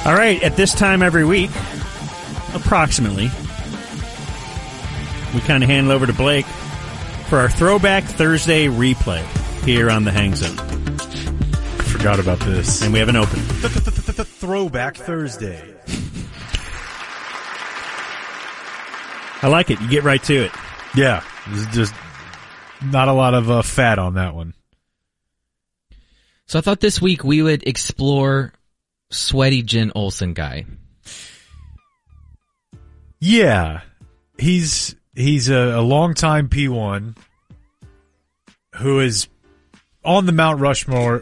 All right, at this time every week, approximately, we kind of hand it over to Blake for our Throwback Thursday replay here on the Hang Zone. Forgot about this. And we have an open. Throwback Thursday. I like it. You get right to it. Yeah, there's just not a lot of fat on that one. So I thought this week we would explore Sweaty Jen Olsen guy. Yeah, he's a longtime P1 who is on the Mount Rushmore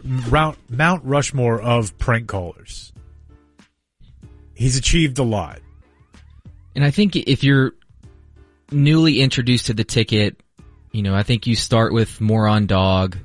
of prank callers. He's achieved a lot. And I think if you're newly introduced to the ticket, I think you start with Moron Dog.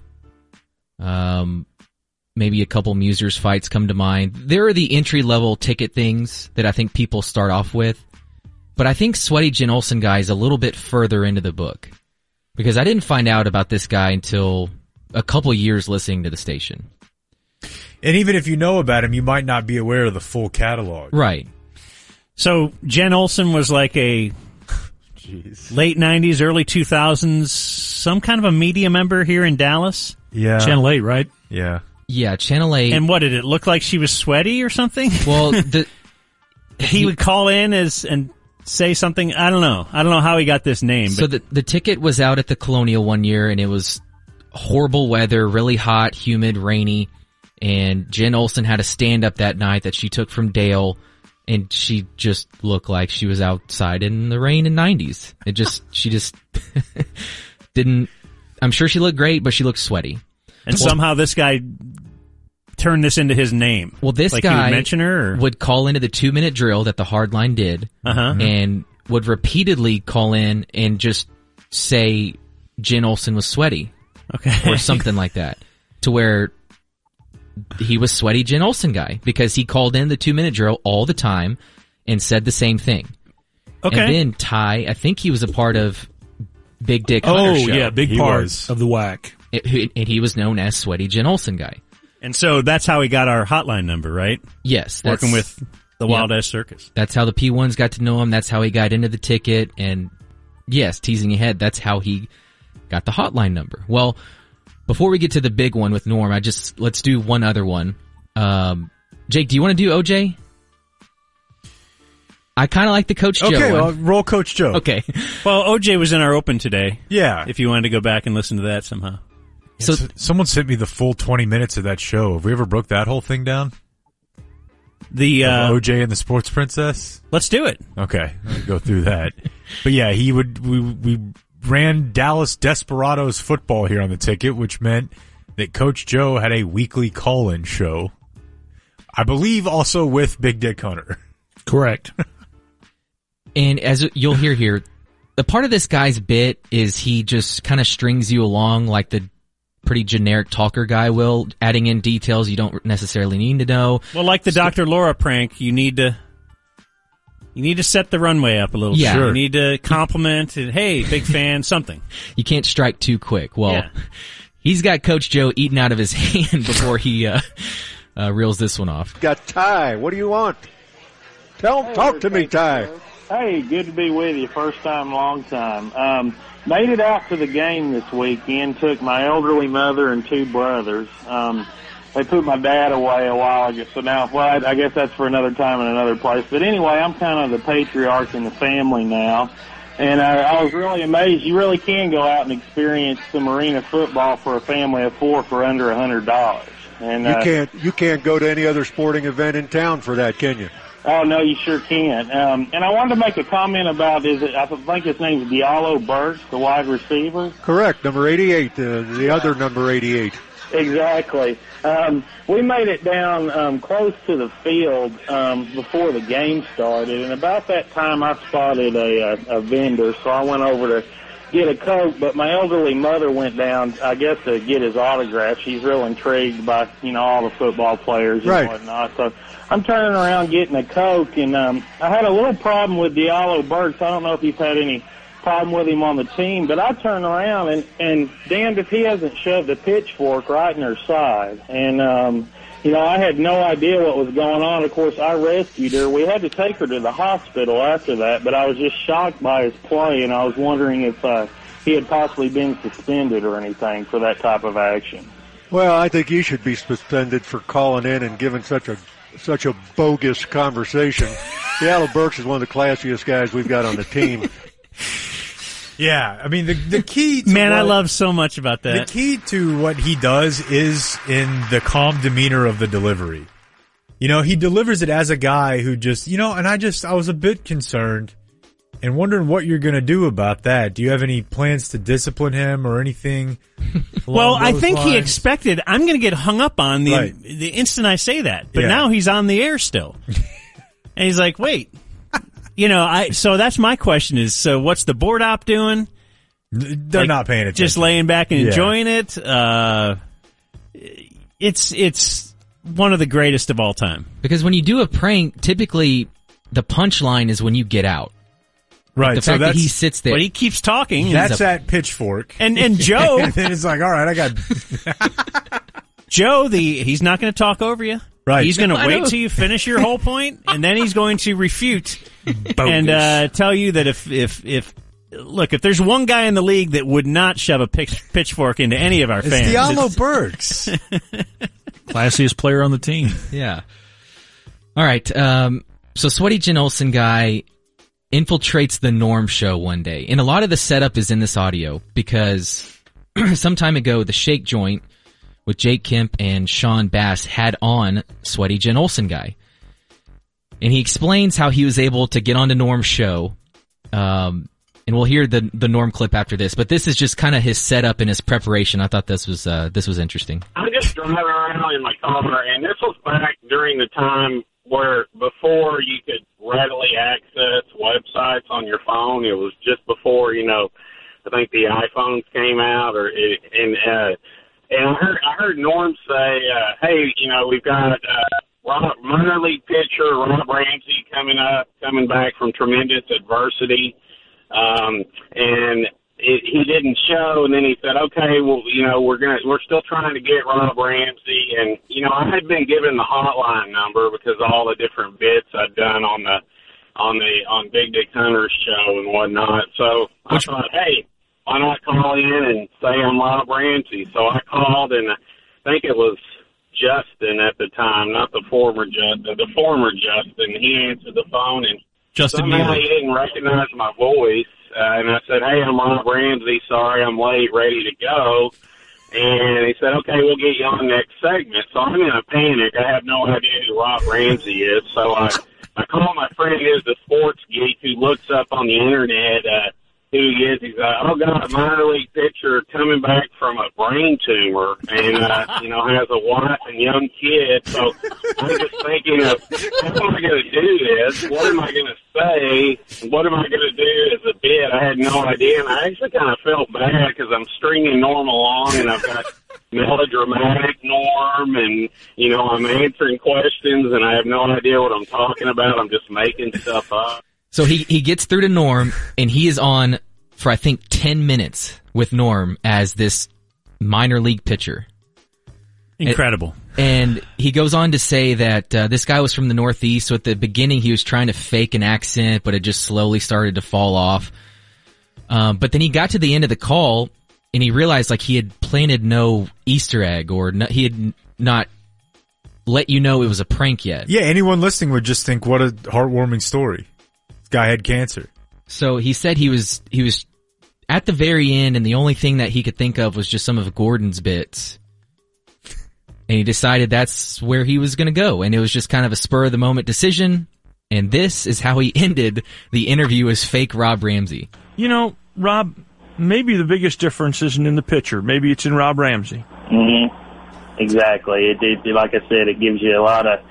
Maybe a couple Musers fights come to mind. There are the entry-level ticket things that I think people start off with. But I think Sweaty Jen Olsen guy is a little bit further into the book. Because I didn't find out about this guy until a couple years listening to the station. And even if you know about him, you might not be aware of the full catalog. Right. So Jen Olsen was like a late 90s, early 2000s, some kind of a media member here in Dallas. Yeah. Channel 8, right? Yeah. Yeah, Channel 8. And what, did it look like she was sweaty or something? Well, he would call in and say something. I don't know how he got this name. So the ticket was out at the Colonial one year, and it was horrible weather, really hot, humid, rainy. And Jen Olsen had a stand-up that night that she took from Dale, and she just looked like she was outside in the rain in 90s. She just didn't. I'm sure she looked great, but she looked sweaty. And somehow this guy turned this into his name. Well, this like guy he would mention her, would call into the 2-minute drill that the Hardline did, and would repeatedly call in and just say Jen Olsen was sweaty, or something like that, to where he was Sweaty Jen Olsen guy because he called in the 2-minute drill all the time and said the same thing. Okay. And then Ty, I think he was a part of Big Dick Hunter show. Oh yeah, big part of the whack. And he was known as Sweaty Jen Olsen guy. And so that's how he got our hotline number, right? Yes. Working with the Wild Ass Circus. That's how the P1s got to know him. That's how he got into the ticket. And yes, teasing ahead, that's how he got the hotline number. Well, before we get to the big one with Norm, let's do one other one. Jake, do you want to do OJ? I kind of like the Coach Joe one. Okay, well, roll Coach Joe. Okay. Well, OJ was in our open today. Yeah. If you wanted to go back and listen to that somehow. So someone sent me the full 20 minutes of that show. Have we ever broke that whole thing down? The OJ and the Sports Princess? Let's do it. Okay, I'll go through that. But yeah, we ran Dallas Desperados football here on the ticket, which meant that Coach Joe had a weekly call-in show. I believe also with Big Dick Hunter. Correct. And as you'll hear here, the part of this guy's bit is he just kind of strings you along like the pretty generic talker guy will, adding in details you don't necessarily need to know. Well, like the Dr. Laura prank, you need to set the runway up a little bit. Yeah. You need to compliment and, hey, big fan, something. You can't strike too quick. Well, he's got Coach Joe eating out of his hand before he reels this one off. Got Ty. What do you want? Talk to me, Ty. Hey, good to be with you. First time, long time. Made it out to the game this weekend. Took my elderly mother and 2 brothers. They put my dad away a while ago, so now, well, I guess that's for another time in another place. But anyway, I'm kind of the patriarch in the family now. And I was really amazed. You really can go out and experience some arena football for a family of 4 for under $100. And you can't go to any other sporting event in town for that, can you? Oh, no, you sure can. And I wanted to make a comment about, I think his name's Diallo Burks, the wide receiver. Correct, number 88, the other number 88. Exactly. We made it down close to the field before the game started, and about that time I spotted a vendor, so I went over to get a Coke, but my elderly mother went down, I guess, to get his autograph. She's real intrigued by, all the football players and whatnot. So I'm turning around getting a Coke, and I had a little problem with Diallo Burks. I don't know if he's had any problem with him on the team, but I turned around, and damned if he hasn't shoved a pitchfork right in her side. And I had no idea what was going on. Of course, I rescued her. We had to take her to the hospital after that, but I was just shocked by his play, and I was wondering if he had possibly been suspended or anything for that type of action. Well, I think he should be suspended for calling in and giving such a bogus conversation. Seattle Burks is one of the classiest guys we've got on the team. Yeah, I mean, the key to Man, I love so much about that. The key to what he does is in the calm demeanor of the delivery. He delivers it as a guy who just, and I was a bit concerned and wondering what you're going to do about that. Do you have any plans to discipline him or anything? Well, I think lines? He expected, I'm going to get hung up on the instant I say that. But now he's on the air still. And he's like, wait. So that's my question is, so what's the board op doing? They're not paying attention. Just laying back and enjoying it. It's one of the greatest of all time. Because when you do a prank, typically the punchline is when you get out. Right. The fact that he sits there. But he keeps talking. That's at Pitchfork. And Joe. And then it's like, all right, I got Joe, he's not going to talk over you. Right. He's going to wait till you finish your whole point, and then he's going to refute and tell you that if there's one guy in the league that would not shove a pitchfork into any of our fans, it's Diallo Burks. Classiest player on the team. Yeah. All right. So Sweaty Jen Olson guy infiltrates the Norm show one day, and a lot of the setup is in this audio because some time ago the Shake Joint with Jake Kemp and Sean Bass had on Sweaty Jen Olson guy. And he explains how he was able to get on to Norm's show. And we'll hear the Norm clip after this, but this is just kind of his setup and his preparation. I thought this was interesting. I just driving around in my car, and this was back during the time where before you could readily access websites on your phone. It was just before, I think the iPhones came out, and I heard Norm say, hey, we've got minor league pitcher Rob Ramsey coming back from tremendous adversity. And he didn't show, and then he said, okay, well, we're still trying to get Rob Ramsey. And, I had been given the hotline number because of all the different bits I'd done on Big Dick Hunter's show and whatnot. So I thought, hey, why not call in and say I'm Rob Ramsey? So I called, and I think it was Justin at the time, not the former Justin, the former Justin. He answered the phone, and Justin somehow Neely. he didn't recognize my voice. And I said, hey, I'm Rob Ramsey. Sorry, I'm late, ready to go. And he said, okay, we'll get you on the next segment. So I'm in a panic. I have no idea who Rob Ramsey is. So I call my friend who's the sports geek who looks up on the internet who he is. He's oh God, minor league pitcher coming back from a brain tumor, and has a wife and young kid. So I'm just thinking of how am I going to do this? What am I going to say? What am I going to do as a bit? I had no idea, and I actually kind of felt bad because I'm stringing Norm along, and I've got melodramatic Norm, and I'm answering questions, and I have no idea what I'm talking about. I'm just making stuff up. So he gets through to Norm, and he is on for, I think, 10 minutes with Norm as this minor league pitcher. Incredible. And he goes on to say that this guy was from the Northeast, so at the beginning he was trying to fake an accent, but it just slowly started to fall off. But then he got to the end of the call, and he realized he had planted no Easter egg, or he had not let you know it was a prank yet. Yeah, anyone listening would just think, what a heartwarming story. This guy had cancer. So he said he was at the very end, and the only thing that he could think of was just some of Gordon's bits. And he decided that's where he was going to go. And it was just kind of a spur-of-the-moment decision. And this is how he ended the interview as fake Rob Ramsey. Rob, maybe the biggest difference isn't in the pitcher. Maybe it's in Rob Ramsey. Mm-hmm. Exactly. It like I said, it gives you a lot of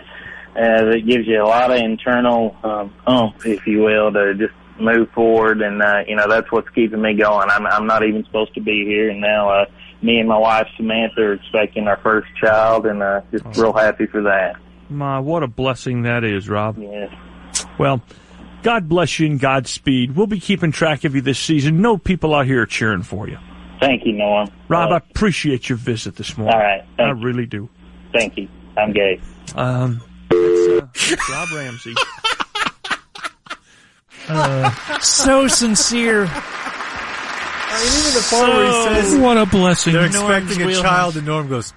internal oomph, if you will, to just move forward. And that's what's keeping me going. I'm not even supposed to be here, and now me and my wife Samantha are expecting our first child, and just real happy for that. Ma, what a blessing that is, Rob. Yes. Well, God bless you and Godspeed. We'll be keeping track of you this season. No people out here are cheering for you. Thank you, Norm. Rob, I appreciate your visit this morning. All right. I really do. Thank you. I'm gay. It's Rob Ramsey. So sincere. Even the part where he says What a blessing. they're Norm's expecting a wheelhouse. child, and Norm goes,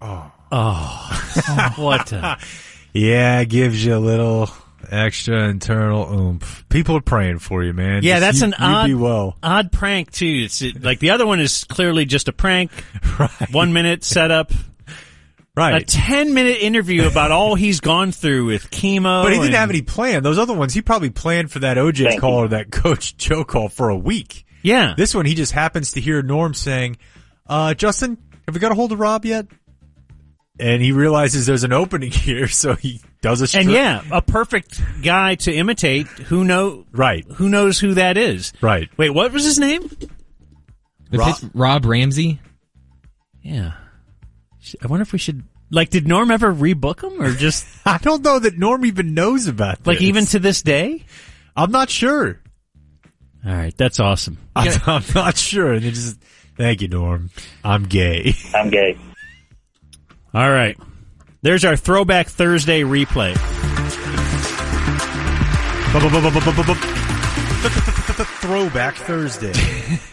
What? yeah, it gives you a little extra internal oomph. People are praying for you, man. Yeah, Just that's you be well. odd prank too. It's like the other one is clearly just a prank. Right. 1 minute setup. Right. A 10-minute interview about all he's gone through with chemo. But he didn't and- have any plan. Those other ones, he probably planned for that OJ Thank call you. or that Coach Joe call for a week. Yeah. This one, he just happens to hear Norm saying, Justin, have we got a hold of Rob yet? And he realizes there's an opening here, so he does a strip. And yeah, a perfect guy to imitate. Who knows who that is? Right. Wait, what was his name? Rob Ramsey. Yeah. I wonder if we should, like, did Norm ever rebook him or just, I don't know that Norm even knows about this. like, even to this day? I'm not sure. All right, that's awesome. I'm not sure. And it just, thank you, Norm. I'm gay. I'm gay. All right. There's our Throwback Thursday replay. Throwback Thursday.